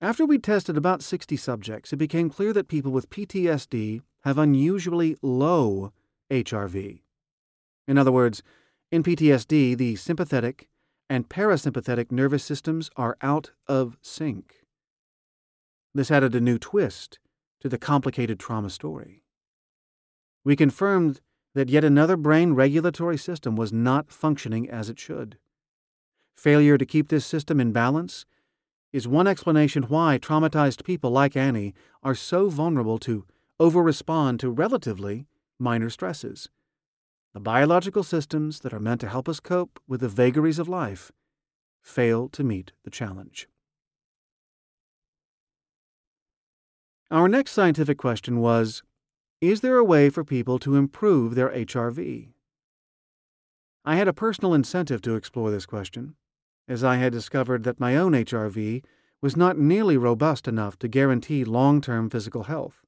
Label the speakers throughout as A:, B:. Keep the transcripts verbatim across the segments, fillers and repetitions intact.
A: After we tested about sixty subjects, it became clear that people with P T S D have unusually low H R V. In other words, in P T S D, the sympathetic and parasympathetic nervous systems are out of sync. This added a new twist to the complicated trauma story. We confirmed that yet another brain regulatory system was not functioning as it should. Failure to keep this system in balance is one explanation why traumatized people like Annie are so vulnerable to over-respond to relatively minor stresses. The biological systems that are meant to help us cope with the vagaries of life fail to meet the challenge. Our next scientific question was, is there a way for people to improve their H R V? I had a personal incentive to explore this question, as I had discovered that my own H R V was not nearly robust enough to guarantee long-term physical health.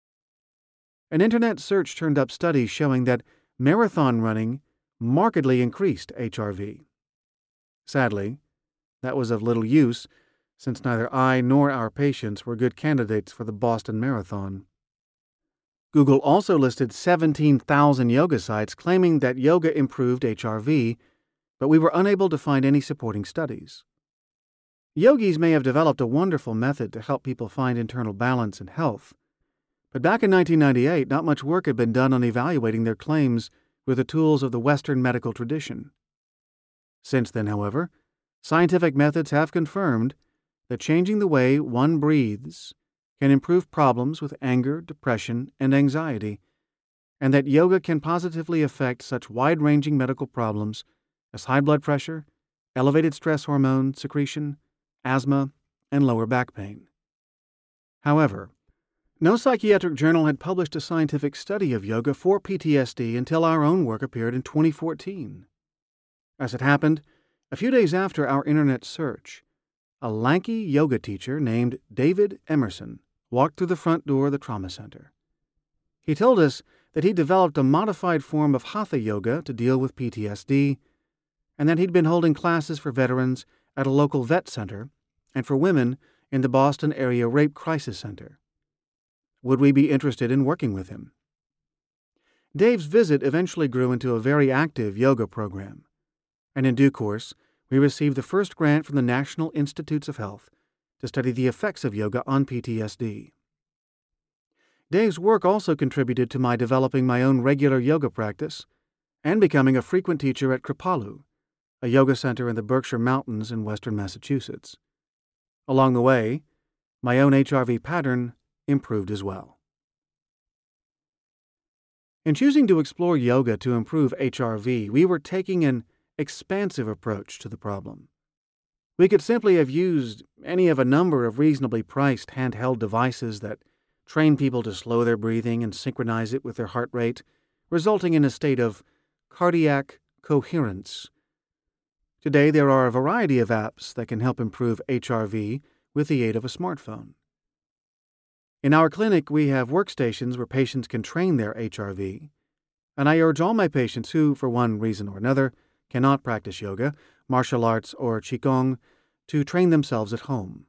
A: An internet search turned up studies showing that marathon running markedly increased H R V. Sadly, that was of little use, since neither I nor our patients were good candidates for the Boston Marathon. Google also listed seventeen thousand yoga sites claiming that yoga improved H R V, but we were unable to find any supporting studies. Yogis may have developed a wonderful method to help people find internal balance and health, but back in nineteen ninety-eight, not much work had been done on evaluating their claims with the tools of the Western medical tradition. Since then, however, scientific methods have confirmed that changing the way one breathes can improve problems with anger, depression, and anxiety, and that yoga can positively affect such wide-ranging medical problems as high blood pressure, elevated stress hormone secretion, asthma, and lower back pain. However, no psychiatric journal had published a scientific study of yoga for P T S D until our own work appeared in twenty fourteen. As it happened, a few days after our internet search, a lanky yoga teacher named David Emerson walked through the front door of the trauma center. He told us that he developed a modified form of Hatha yoga to deal with P T S D, and that he'd been holding classes for veterans at a local vet center and for women in the Boston area rape crisis center. Would we be interested in working with him? Dave's visit eventually grew into a very active yoga program, and in due course, we received the first grant from the National Institutes of Health to study the effects of yoga on P T S D. Dave's work also contributed to my developing my own regular yoga practice and becoming a frequent teacher at Kripalu, a yoga center in the Berkshire Mountains in western Massachusetts. Along the way, my own H R V pattern improved as well. In choosing to explore yoga to improve H R V, we were taking an expansive approach to the problem. We could simply have used any of a number of reasonably priced handheld devices that train people to slow their breathing and synchronize it with their heart rate, resulting in a state of cardiac coherence. Today, there are a variety of apps that can help improve H R V with the aid of a smartphone. In our clinic, we have workstations where patients can train their H R V, and I urge all my patients who, for one reason or another, cannot practice yoga, martial arts, or qigong to train themselves at home.